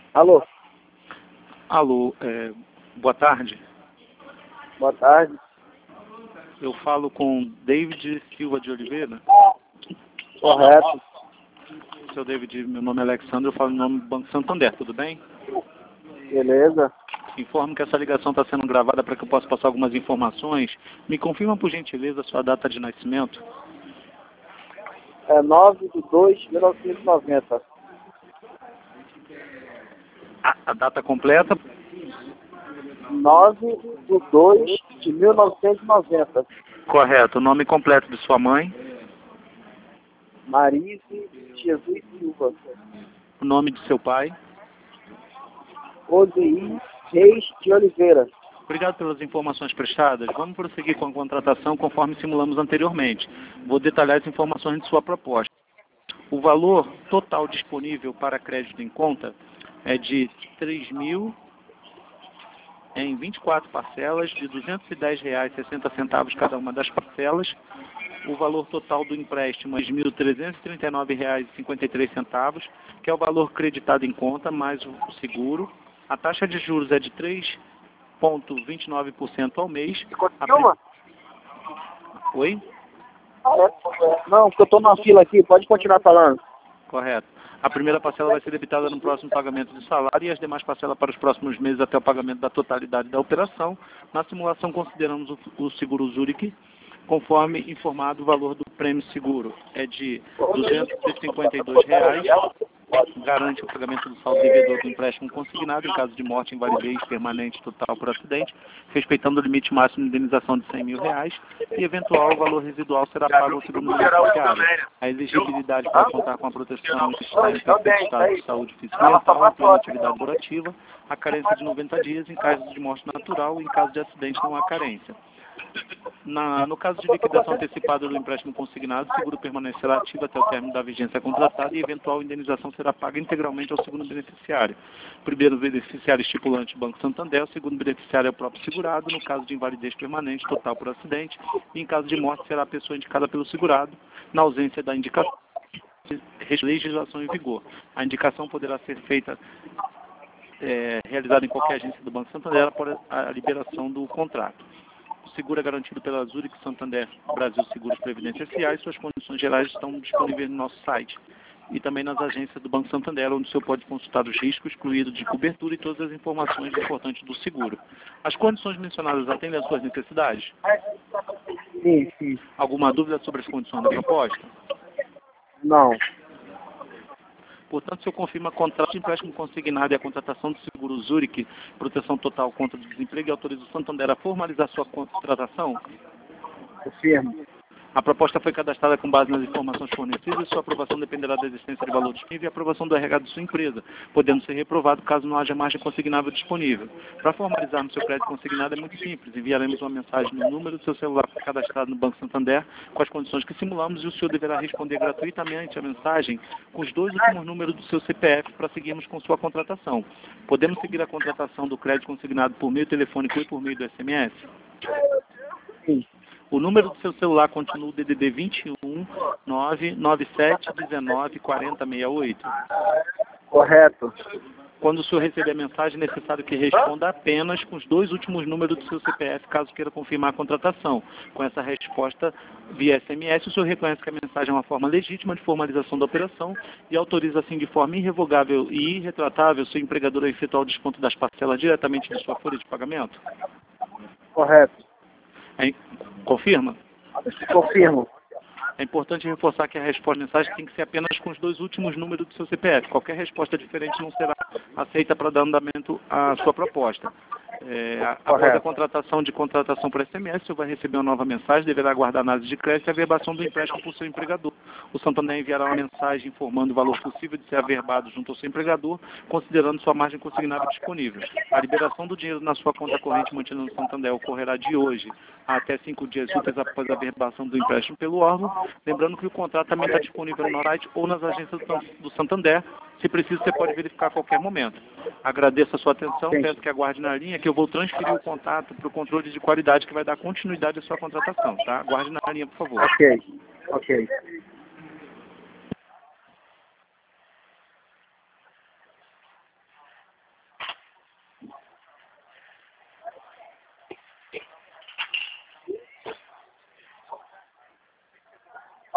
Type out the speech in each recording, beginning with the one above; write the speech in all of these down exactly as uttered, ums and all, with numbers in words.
Alô, Alô, é, boa tarde. boa tarde. Eu falo com David Silva de Oliveira. Correto. Seu David, meu nome é Alexandre, eu falo em nome do Banco Santander, tudo bem? Beleza. Informo que essa ligação está sendo gravada para que eu possa passar algumas informações. Me confirma, por gentileza, a sua data de nascimento. É nove de dois de mil novecentos e noventa. A, a data completa, nove de dois de mil novecentos e noventa. correto. O nome completo de sua mãe, Marise Jesus Silva. o nome de seu pai. Odeir Reis de Oliveira. Obrigado pelas informações prestadas. Vamos prosseguir com a contratação conforme simulamos anteriormente. Vou detalhar as informações de sua proposta. O valor total disponível para crédito em conta é de três mil em vinte e quatro parcelas de duzentos e dez reais e sessenta centavos cada uma das parcelas. O valor total do empréstimo é de mil trezentos e trinta e nove reais e cinquenta e três centavos, que é o valor creditado em conta mais o seguro. A taxa de juros é de três vírgula vinte e nove por cento ao mês. A prim... Oi? Não, porque eu estou na fila aqui, pode continuar falando. Correto. A primeira parcela vai ser debitada no próximo pagamento do salário e as demais parcelas para os próximos meses até o pagamento da totalidade da operação. Na simulação consideramos o, o seguro Zurich, conforme informado o valor do prêmio seguro é de duzentos e cinquenta e dois reais. Garante o pagamento do saldo devedor do empréstimo consignado em caso de morte, invalidez permanente total por acidente, respeitando o limite máximo de indenização de cem mil reais, e eventual valor residual será pago ao segundo beneficiário. A exigibilidade para contar com a proteção está em perfeito estado de saúde física e mental, em plena atividade laborativa, a carência de noventa dias em caso de morte natural e em caso de acidente não há carência. Na, no caso de liquidação antecipada do empréstimo consignado, o seguro permanecerá ativo até o término da vigência contratada e eventual indenização será paga integralmente ao segundo beneficiário. O primeiro beneficiário estipulante do Banco Santander, o segundo beneficiário é o próprio segurado, no caso de invalidez permanente total por acidente, e em caso de morte será a pessoa indicada pelo segurado, na ausência da indicação legislação em vigor. A indicação poderá ser feita, é, realizada em qualquer agência do Banco Santander após a liberação do contrato. O seguro é garantido pela Zurich Santander Brasil Seguros Previdência S A e suas condições gerais estão disponíveis no nosso site e também nas agências do Banco Santander, onde o senhor pode consultar os riscos, excluídos de cobertura e todas as informações importantes do seguro. As condições mencionadas atendem às suas necessidades? Sim, sim. Alguma dúvida sobre as condições da proposta? Não. Portanto, o senhor confirma contrato de empréstimo consignado e a contratação do seguro Zurich, proteção total contra o desemprego, e autoriza o Santander a formalizar sua contratação? Confirmo. A proposta foi cadastrada com base nas informações fornecidas e sua aprovação dependerá da existência de valor disponível e aprovação do R H de sua empresa, podendo ser reprovado caso não haja margem consignável disponível. Para formalizarmos seu crédito consignado é muito simples. Enviaremos uma mensagem no número do seu celular cadastrado no Banco Santander com as condições que simulamos e o senhor deverá responder gratuitamente a mensagem com os dois últimos números do seu C P F para seguirmos com sua contratação. Podemos seguir a contratação do crédito consignado por meio telefônico e por meio do S M S? Sim. O número do seu celular continua o D D D vinte e um, nove nove sete, dezenove, quarenta, sessenta e oito. Correto. Quando o senhor receber a mensagem, é necessário que responda apenas com os dois últimos números do seu C P F, caso queira confirmar a contratação. Com essa resposta via S M S, o senhor reconhece que a mensagem é uma forma legítima de formalização da operação e autoriza, assim, de forma irrevogável e irretratável, seu empregador a efetuar o desconto das parcelas diretamente de sua folha de pagamento? Correto. É, confirma? Confirmo. É importante reforçar que a resposta à mensagem tem que ser apenas com os dois últimos números do seu C P F. Qualquer resposta diferente não será aceita para dar andamento à sua proposta. É, após a contratação de contratação por S M S, o senhor vai receber uma nova mensagem, deverá aguardar análise de crédito e a averbação do empréstimo por seu empregador. O Santander enviará uma mensagem informando o valor possível de ser averbado junto ao seu empregador, considerando sua margem consignável disponível. A liberação do dinheiro na sua conta corrente mantida no Santander ocorrerá de hoje até cinco dias úteis após a averbação do empréstimo pelo órgão. Lembrando que o contrato também está disponível no site ou nas agências do Santander. Se preciso, você pode verificar a qualquer momento. Agradeço a sua atenção, Sim. peço que aguarde na linha, que eu vou transferir o contato para o controle de qualidade que vai dar continuidade à sua contratação, tá? Aguarde na linha, por favor. Ok. Ok.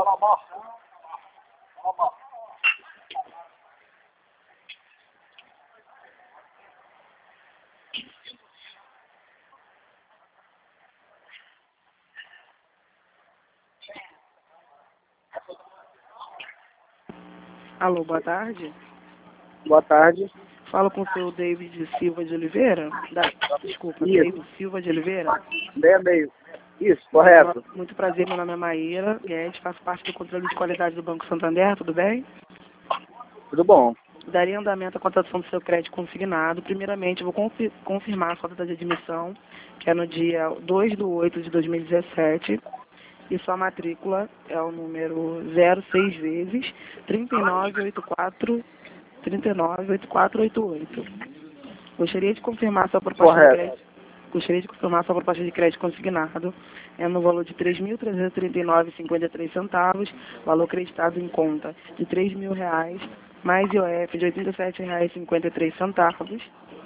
Alô, boa tarde. Boa tarde. Falo com o seu David Silva de Oliveira? Da, desculpa, Isso. David Silva de Oliveira. Meia meio. Isso, correto. Muito prazer, meu nome é Maíra Guedes, faço parte do controle de qualidade do Banco Santander, tudo bem? Tudo bom. Daria andamento à contratação do seu crédito consignado. Primeiramente, eu vou confi confirmar a sua data de admissão, que é no dia dois de oito de dois mil e dezessete. E sua matrícula é o número zero seis vezes trinta e nove oitenta e quatro, trinta e nove oitenta e quatro oitenta e oito. Gostaria de confirmar sua proposta Correto. de crédito. Gostaria de confirmar sua proposta de crédito consignado. É no valor de três mil trezentos e trinta e nove reais e cinquenta e três centavos, valor creditado em conta de três mil reais, mais I O F de oitenta e sete reais e cinquenta e três centavos.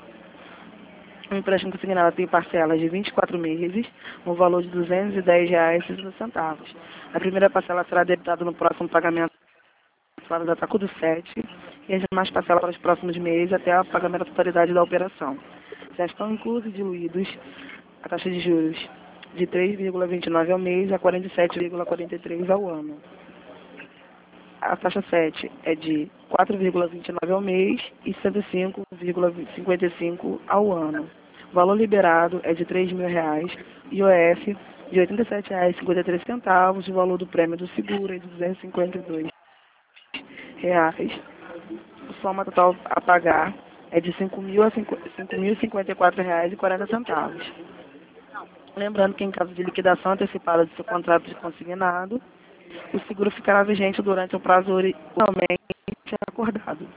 O empréstimo consignado tem parcelas de vinte e quatro meses, no valor de duzentos e dez reais e sessenta centavos. A primeira parcela será debitada no próximo pagamento para a data do sete e as demais parcelas para os próximos meses até o pagamento da totalidade da operação. Já estão inclusos e diluídos a taxa de juros de três vírgula vinte e nove ao mês a quarenta e sete vírgula quarenta e três ao ano. A taxa sete é de quatro vírgula vinte e nove ao mês e cento e cinco vírgula cinquenta e cinco ao ano. O valor liberado é de três mil reais, I O F de oitenta e sete reais e cinquenta e três centavos, o valor do prêmio do seguro é de duzentos e cinquenta e dois reais. A soma total a pagar é de cinco mil e cinquenta e quatro reais e quarenta centavos. Lembrando que em caso de liquidação antecipada do seu contrato de consignado, o seguro ficará vigente durante o prazo originalmente acordado.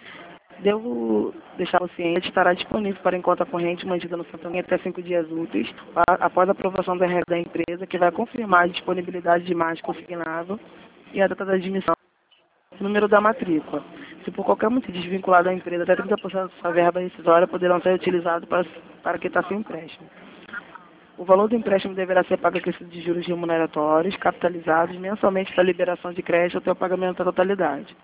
Devo deixar o ciente, estará disponível para em conta corrente mantida no Santander até cinco dias úteis, após a aprovação da regra da empresa, que vai confirmar a disponibilidade de mais consignado e a data da admissão, o número da matrícula. Se por qualquer motivo desvinculado da empresa, até trinta por cento da sua verba rescisória poderão ser utilizados para, para quitar seu empréstimo. O valor do empréstimo deverá ser pago acrescido de juros remuneratórios, capitalizados mensalmente da liberação de crédito até o pagamento da totalidade.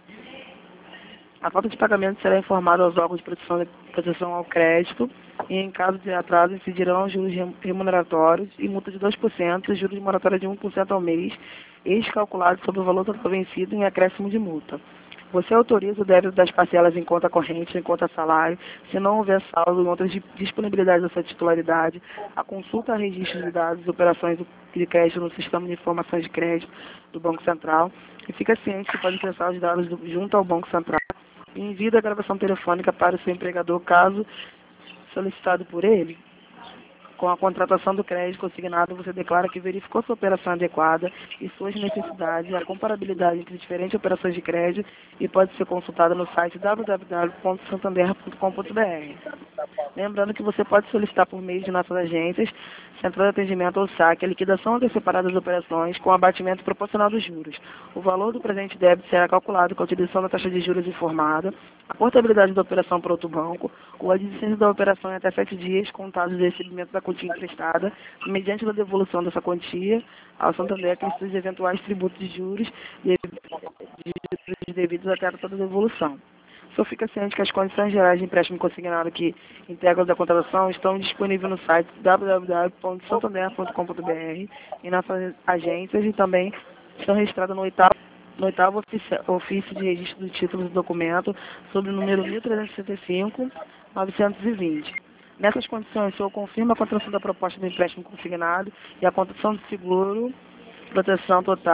A falta de pagamento será informada aos órgãos de proteção, de proteção ao crédito e, em caso de atraso, incidirão juros remuneratórios e multa de dois por cento e juros moratórios de um por cento ao mês, ex-calculados sobre o valor total vencido em acréscimo de multa. Você autoriza o débito das parcelas em conta corrente, em conta salário, se não houver saldo em outras disponibilidades da sua titularidade, a consulta a registros de dados e operações de crédito no Sistema de Informações de Crédito do Banco Central e fica ciente que pode acessar os dados do, junto ao Banco Central e envie a gravação telefônica para o seu empregador caso solicitado por ele. Com a contratação do crédito consignado, você declara que verificou sua operação adequada e suas necessidades, a comparabilidade entre diferentes operações de crédito e pode ser consultada no site w w w ponto santander ponto com ponto b r. Lembrando que você pode solicitar por meio de nossas agências, central de atendimento ou saque, a liquidação antecipada das operações com abatimento proporcional dos juros. O valor do presente débito será calculado com a utilização da taxa de juros informada, a portabilidade da operação para outro banco, ou a desistência da operação em até sete dias contados do recebimento da quantia emprestada, mediante a devolução dessa quantia ao Santander, que inclui eventuais tributos de juros de juros devidos até a toda a devolução. Só fica ciente que as condições gerais de empréstimo consignado que integram da contratação estão disponíveis no site w w w ponto santander ponto com ponto b r e nas agências e também estão registradas no oitavo, no oitavo ofício, ofício de registro do título do documento sobre o número mil trezentos e sessenta e cinco, novecentos e vinte. Nessas condições, o senhor confirma a contratação da proposta do empréstimo consignado e a contratação do seguro, proteção total,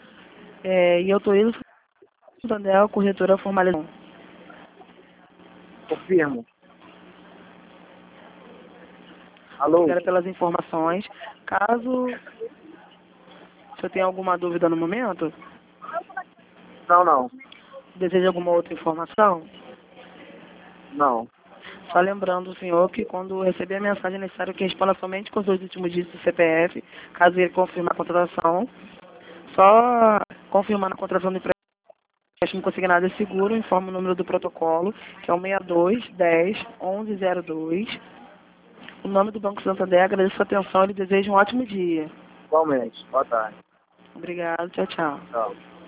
é, e autoriza o Santander a corretora formalizada. Confirmo. Alô? Obrigada pelas informações. Caso o senhor tenha alguma dúvida no momento, Não, não. deseja alguma outra informação, Não. só lembrando o senhor que quando receber a mensagem é necessário que responda somente com os dois últimos dígitos do C P F, caso ele confirme a contratação. Só confirmando a contratação do empréstimo consignado é seguro, informe o número do protocolo, que é o seis dois, dez, onze zero dois. O nome do Banco Santander, agradeço a atenção e desejo um ótimo dia. Igualmente. Boa tarde. Obrigado, tchau, tchau. Tchau.